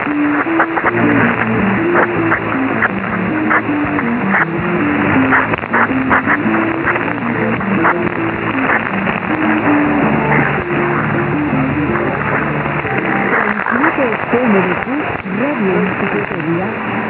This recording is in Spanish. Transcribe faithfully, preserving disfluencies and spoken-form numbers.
Transmite T M D Q Radio Instituto Día